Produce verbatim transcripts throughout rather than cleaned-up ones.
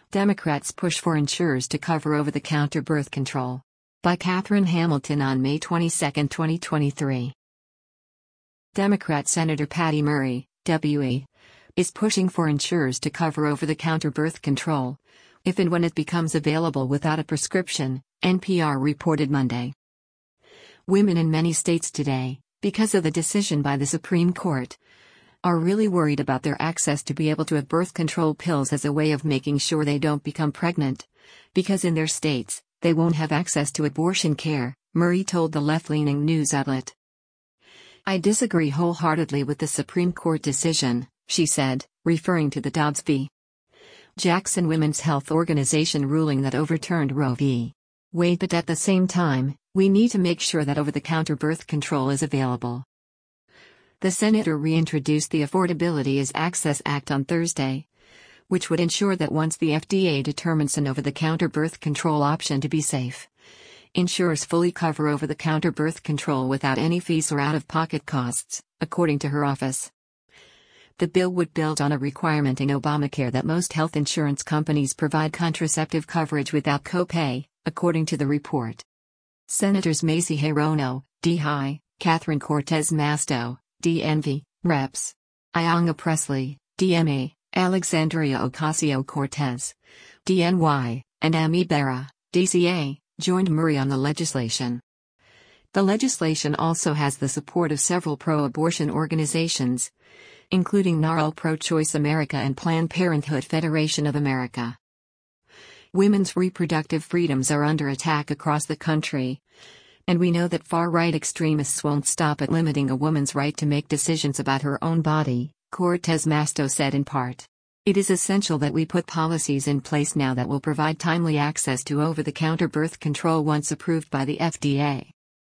Democrats push for insurers to cover over-the-counter birth control. By Catherine Hamilton on May twenty-second, twenty twenty-three. Democrat Senator Patty Murray, W E, is pushing for insurers to cover over-the-counter birth control, if and when it becomes available without a prescription, N P R reported Monday. Women in many states today, because of the decision by the Supreme Court, are really worried about their access to be able to have birth control pills as a way of making sure they don't become pregnant, because in their states, they won't have access to abortion care, Murray told the left-leaning news outlet. I disagree wholeheartedly with the Supreme Court decision, she said, referring to the Dobbs v. Jackson Women's Health Organization ruling that overturned Roe v. Wade. But at the same time, we need to make sure that over-the-counter birth control is available. The senator reintroduced the Affordability as Access Act on Thursday, which would ensure that once the F D A determines an over-the-counter birth control option to be safe, insurers fully cover over-the-counter birth control without any fees or out-of-pocket costs, according to her office. The bill would build on a requirement in Obamacare that most health insurance companies provide contraceptive coverage without copay, according to the report. Senators Mazie Hirono, D H I, Catherine Cortez Masto, D N V, Reps. Ayanna Pressley, D M A, Alexandria Ocasio-Cortez, D N Y, and Ami Bera, D C A, joined Murray on the legislation. The legislation also has the support of several pro-abortion organizations, including N A R L Pro-Choice America and Planned Parenthood Federation of America. Women's reproductive freedoms are under attack across the country, and we know that far-right extremists won't stop at limiting a woman's right to make decisions about her own body, Cortez Masto said in part. It is essential that we put policies in place now that will provide timely access to over-the-counter birth control once approved by the F D A.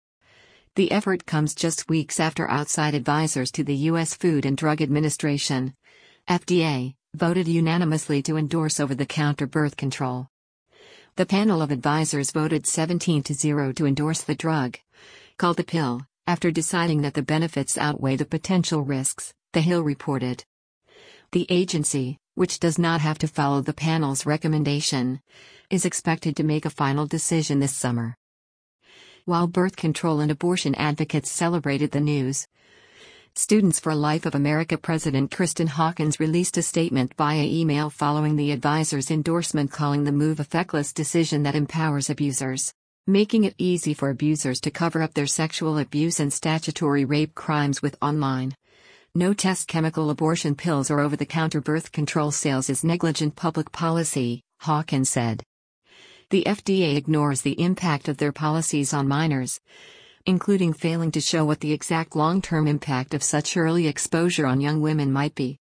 The effort comes just weeks after outside advisors to the U S Food and Drug Administration, F D A, voted unanimously to endorse over-the-counter birth control. The panel of advisors voted seventeen to zero to endorse the drug, called the pill, after deciding that the benefits outweigh the potential risks, The Hill reported. The agency, which does not have to follow the panel's recommendation, is expected to make a final decision this summer. While birth control and abortion advocates celebrated the news, Students for Life of America President Kristen Hawkins released a statement via email following the advisor's endorsement, calling the move a feckless decision that empowers abusers, making it easy for abusers to cover up their sexual abuse and statutory rape crimes with online, no-test chemical abortion pills or over-the-counter birth control sales is negligent public policy, Hawkins said. The F D A ignores the impact of their policies on minors, including failing to show what the exact long-term impact of such early exposure on young women might be.